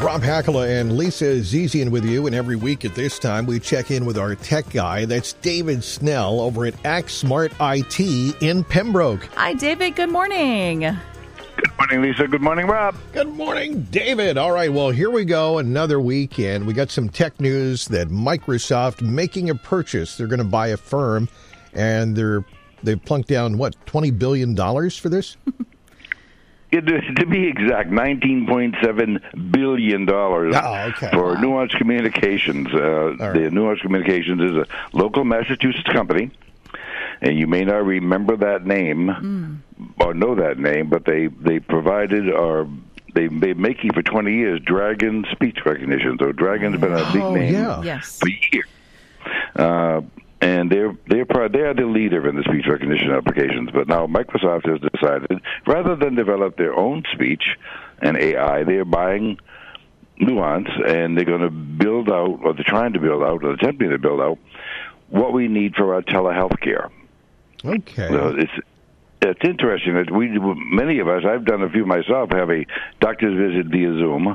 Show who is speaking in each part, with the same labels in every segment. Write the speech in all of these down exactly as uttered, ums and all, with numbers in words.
Speaker 1: Rob Hakala and Lisa Zizian with you, and every week at this time we check in with our tech guy. That's David Snell over at ActSmart I T in Pembroke.
Speaker 2: Hi, David. Good morning.
Speaker 3: Good morning, Lisa. Good morning, Rob.
Speaker 1: Good morning, David. All right, well, here we go. Another week, and we got some tech news that Microsoft making a purchase. They're going to buy a firm, and they're they've plunked down, what, twenty billion dollars for this?
Speaker 3: It, to be exact, nineteen point seven billion dollars
Speaker 1: oh, okay.
Speaker 3: for
Speaker 1: wow.
Speaker 3: Nuance Communications. Uh, right. The Nuance Communications is a local Massachusetts company, and you may not remember that name mm. or know that name, but they, they provided or they they making for twenty years Dragon speech recognition. So Dragon's been a big
Speaker 1: oh,
Speaker 3: name
Speaker 1: yeah.
Speaker 2: yes.
Speaker 3: for years. Uh, And they're they're they are the leader in the speech recognition applications. But now Microsoft has decided, rather than develop their own speech and A I, they're buying Nuance, and they're going to build out, or they're trying to build out, or attempting to build out, what we need for our telehealth care.
Speaker 1: Okay.
Speaker 3: So it's it's interesting that we many of us, I've done a few myself, have a doctor's visit via Zoom.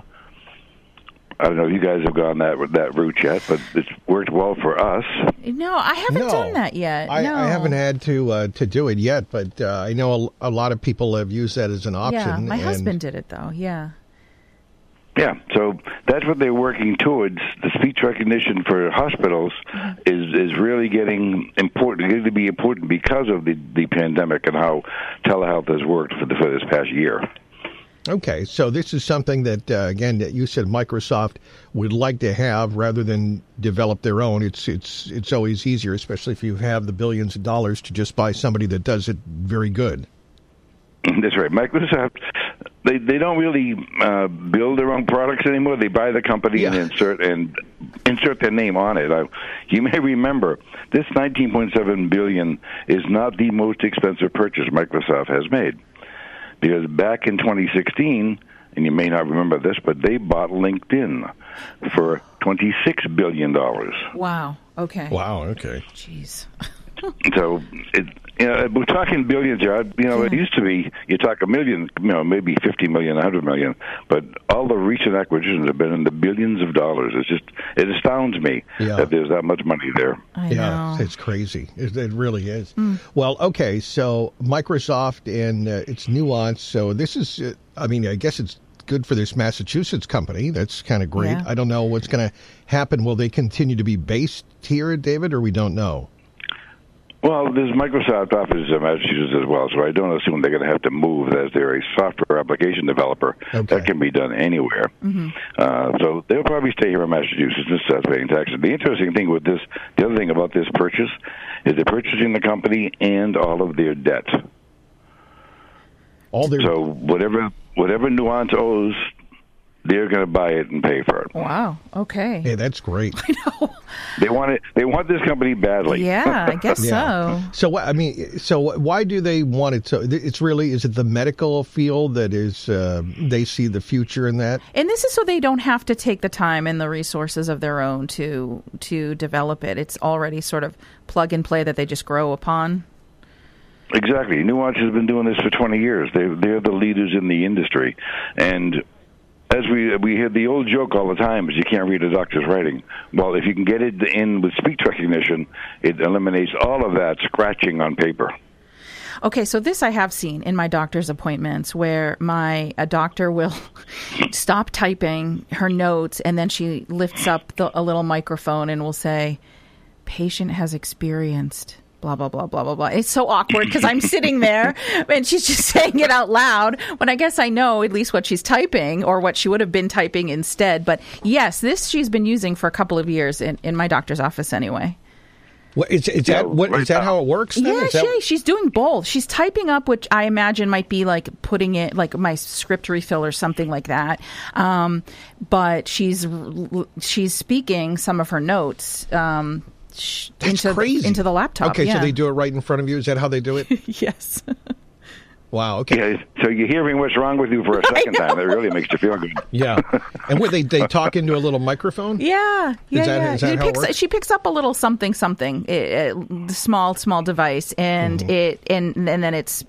Speaker 3: I don't know if you guys have gone that that route yet, but it's worked well for us.
Speaker 2: No, I haven't
Speaker 1: no,
Speaker 2: done that yet.
Speaker 1: I,
Speaker 2: no.
Speaker 1: I haven't had to uh, to do it yet, but uh, I know a, a lot of people have used that as an option.
Speaker 2: Yeah, my
Speaker 1: and
Speaker 2: husband did it, though, yeah.
Speaker 3: Yeah, so that's what they're working towards. The speech recognition for hospitals mm-hmm. is is really getting important, going to be important because of the, the pandemic and how telehealth has worked for, the, for this past year.
Speaker 1: Okay, so this is something that, uh, again, that you said Microsoft would like to have rather than develop their own. It's it's it's always easier, especially if you have the billions of dollars, to just buy somebody that does it very good.
Speaker 3: That's right. Microsoft, they they don't really uh, build their own products anymore. They buy the company yeah. and insert and insert their name on it. Uh, you may remember this nineteen point seven billion dollars is not the most expensive purchase Microsoft has made. Because back in twenty sixteen, and you may not remember this, but they bought LinkedIn for twenty-six billion dollars.
Speaker 2: Wow. Okay.
Speaker 1: Wow. Okay.
Speaker 2: Jeez.
Speaker 3: So it, you know, we're talking billions here. You know,
Speaker 2: yeah.
Speaker 3: it used to be you talk a million, you know, maybe fifty million, one hundred million, but all the recent acquisitions have been in the billions of dollars. It's just it astounds me
Speaker 1: yeah.
Speaker 3: that there's that much money there.
Speaker 2: I
Speaker 1: yeah,
Speaker 2: know.
Speaker 1: it's crazy. It, it really is.
Speaker 2: Mm.
Speaker 1: Well, okay, so Microsoft and uh, its Nuance. So this is, uh, I mean, I guess it's good for this Massachusetts company. That's kind of great.
Speaker 2: Yeah.
Speaker 1: I don't know what's going to happen. Will they continue to be based here, David, or we don't know?
Speaker 3: Well, there's Microsoft offices in Massachusetts as well, so I don't assume they're going to have to move as they're a software application developer.
Speaker 1: Okay.
Speaker 3: That can be done anywhere.
Speaker 2: Mm-hmm.
Speaker 3: Uh, so they'll probably stay here in Massachusetts and start paying taxes. The interesting thing with this, the other thing about this purchase, is they're purchasing the company and all of their debt.
Speaker 1: All their
Speaker 3: So whatever whatever Nuance owes, they're going to buy it and pay for it.
Speaker 2: Wow. Okay.
Speaker 1: Hey, that's great.
Speaker 2: I know.
Speaker 3: They want it. They want this company badly.
Speaker 2: Yeah, I guess
Speaker 1: Yeah.
Speaker 2: so.
Speaker 1: So, what- I mean, so why do they want it? So, it's really, is it the medical field that is, uh, they see the future in that?
Speaker 2: And this is so they don't have to take the time and the resources of their own to to develop it. It's already sort of plug and play that they just grow upon.
Speaker 3: Exactly. Nuance has been doing this for twenty years. They they're the leaders in the industry, and as we we hear the old joke all the time is you can't read a doctor's writing. Well, if you can get it in with speech recognition, it eliminates all of that scratching on paper.
Speaker 2: Okay, so this I have seen in my doctor's appointments where my a doctor will stop typing her notes and then she lifts up the, a little microphone and will say, "Patient has experienced blah, blah, blah, blah, blah, blah." It's so awkward because I'm sitting there and she's just saying it out loud when I guess I know at least what she's typing or what she would have been typing instead. But yes, this she's been using for a couple of years in, in my doctor's office anyway.
Speaker 1: What, is, is
Speaker 3: Yeah,
Speaker 1: that what
Speaker 3: right
Speaker 1: is that
Speaker 3: now.
Speaker 1: how it works? Then?
Speaker 2: Yeah,
Speaker 1: Is that,
Speaker 2: she, she's doing both. She's typing up, which I imagine might be like putting it, like my script refill or something like that. Um, but she's she's speaking some of her notes um, sh-
Speaker 1: That's
Speaker 2: into
Speaker 1: crazy.
Speaker 2: into the laptop.
Speaker 1: Okay,
Speaker 2: yeah.
Speaker 1: so they do it right in front of you. Is that how they do it?
Speaker 2: Yes.
Speaker 1: Wow. Okay.
Speaker 3: Yeah, so you're hearing what's wrong with you for a second time. That really makes you feel good.
Speaker 1: Yeah. And what they they talk into a little microphone?
Speaker 2: Yeah, yeah,
Speaker 1: that-
Speaker 2: yeah.
Speaker 1: is that
Speaker 2: She
Speaker 1: how it
Speaker 2: picks,
Speaker 1: works?
Speaker 2: she picks up a little something, something, uh, small, small device, and
Speaker 1: Mm-hmm.
Speaker 2: it and and then it's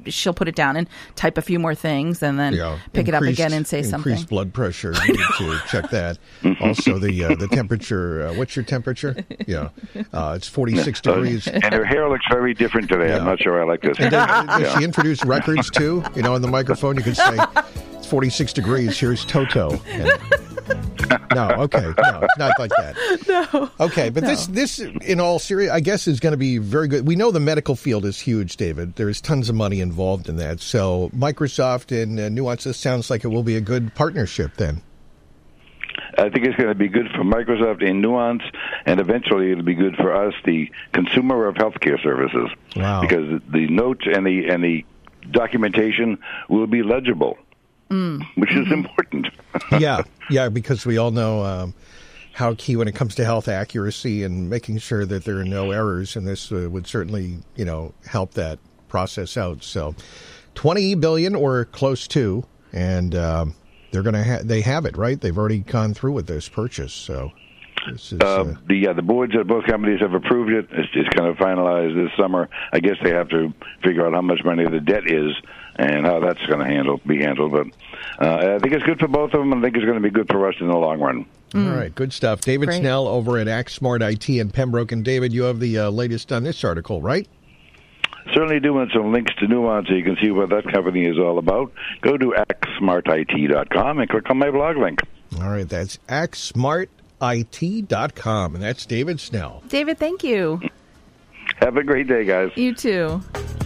Speaker 2: she'll put it down and type a few more things and then
Speaker 1: yeah.
Speaker 2: pick it up again and say
Speaker 1: increased
Speaker 2: something.
Speaker 1: Increased blood pressure. You need to check that. Also, the uh, the temperature. Uh, what's your temperature? Yeah, uh, it's forty-six degrees.
Speaker 3: And her hair looks very different today.
Speaker 1: Yeah.
Speaker 3: I'm not sure I like this.
Speaker 1: And then, does
Speaker 3: Yeah.
Speaker 1: she introduce records too? You know, on the microphone, you could say it's forty-six degrees. Here's Toto. And, no, okay, no, it's not like that.
Speaker 2: No.
Speaker 1: Okay, but
Speaker 2: No.
Speaker 1: this, this, in all serious, I guess, is going to be very good. We know the medical field is huge, David. There's tons of money involved in that. So Microsoft and uh, Nuance, this sounds like it will be a good partnership then.
Speaker 3: I think it's going to be good for Microsoft and Nuance, and eventually it'll be good for us, the consumer of healthcare services.
Speaker 1: Wow.
Speaker 3: Because the notes and the and the documentation will be legible, mm. which is important.
Speaker 1: yeah, yeah, because we all know um, how key when it comes to health accuracy and making sure that there are no errors, and this uh, would certainly, you know, help that process out. So, twenty billion or close to, and um, they're going to ha- they have it right. They've already gone through with this purchase. So, this is,
Speaker 3: uh,
Speaker 1: uh,
Speaker 3: the yeah, the boards at both companies have approved it. It's just kind of finalized this summer. I guess they have to figure out how much money the debt is and how that's going to handle be handled. But uh, I think it's good for both of them, and I think it's going to be good for us in the long run.
Speaker 1: Mm. All right, good stuff. David
Speaker 2: Great.
Speaker 1: Snell over at ActSmart I T in Pembroke. And David, you have the uh, latest on this article, right?
Speaker 3: Certainly doing some links to Nuance so you can see what that company is all about. Go to act smart I T dot com and click on my blog link.
Speaker 1: All right, that's act smart I T dot com, and that's David Snell.
Speaker 2: David, thank you.
Speaker 3: Have a great day, guys.
Speaker 2: You too.